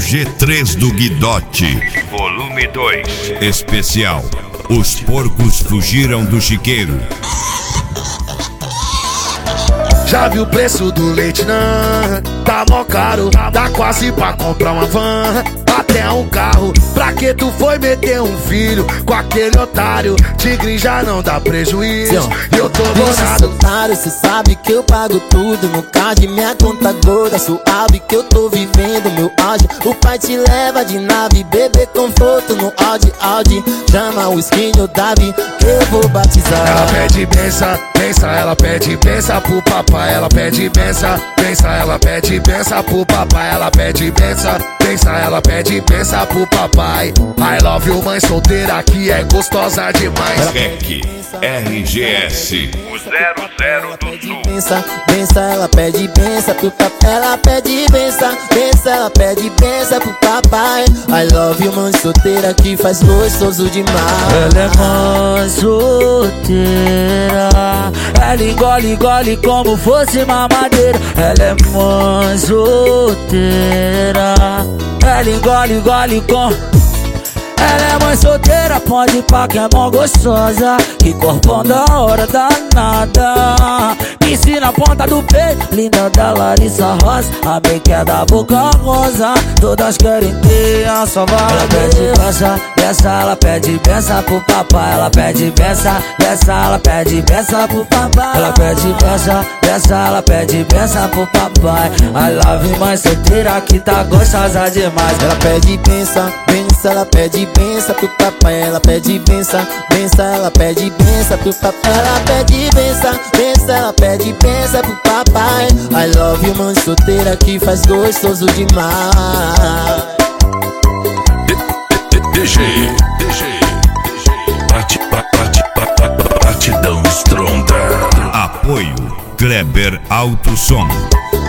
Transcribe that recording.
G3 do Guidote, volume 2. Especial: os porcos fugiram do chiqueiro. Já viu o preço do leite, não? Tá mó caro, dá quase pra comprar uma van, até um carro. Pra que tu foi meter um filho com aquele otário? Tigre já não dá prejuízo, e eu tô bolado. Otário, cê sabe que eu pago tudo no card, minha conta gorda, suave que eu tô vivendo meu auge. O pai te leva de nave, bebê conforto no Audi. Chama o skinny Davi, que eu vou batizar. Ela pede benção, benção, ela pede benção pro papai. Ela pede benção, benção, ela pede benção pro papai. Ela pede benção, benção, ela pede benção pro papai. I love you, mãe solteira, que é gostosa demais. REC RGS, o 00 do Sul. Benção, ela pede benção pro papai. Ela pede benção, benção, ela pede benção pro papai. I love you, mãe solteira, que faz gostoso demais. Ela é mãe solteira, ela engole como fosse mamadeira. Ela é mãe solteira, ela engole com. Ela é mãe solteira, pode ir pra que é mó gostosa, que corpão da hora danada. Piscina na ponta do peito, linda da Larissa Rosa, a make é da Boca Rosa, todas querem ter a sua vaga. Ela pede benção, benção, ela pede benção pro papai. Ela pede benção, benção, ela pede benção pro papai. Ela pede benção, benção, ela pede benção pro papai. I love you, mãe solteira, que tá gostosa demais. Ela pede benção, benção, ela pede benção pro papai. Ela pede benção, benção, ela pede benção pro papai. Ela pede benção, benção, ela pede benção pro papai. I love you, mãe solteira, que faz gostoso demais. DG Batidão Stronda. Apoio Kleber Alto Som.